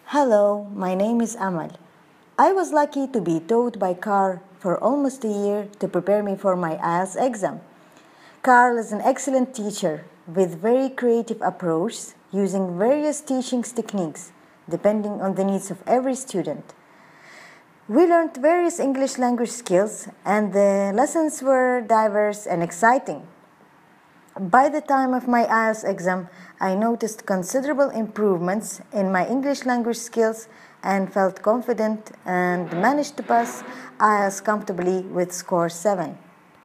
Hello, my name is Amal. I was lucky to be taught by Carl for almost a year to prepare me for my IELTS exam. Carl is an excellent teacher with very creative approach using various teaching techniques depending on the needs of every student. We learned various English language skills and the lessons were diverse and exciting. By the time of my IELTS exam, I noticed considerable improvements in my English language skills and felt confident and managed to pass IELTS comfortably with score 7.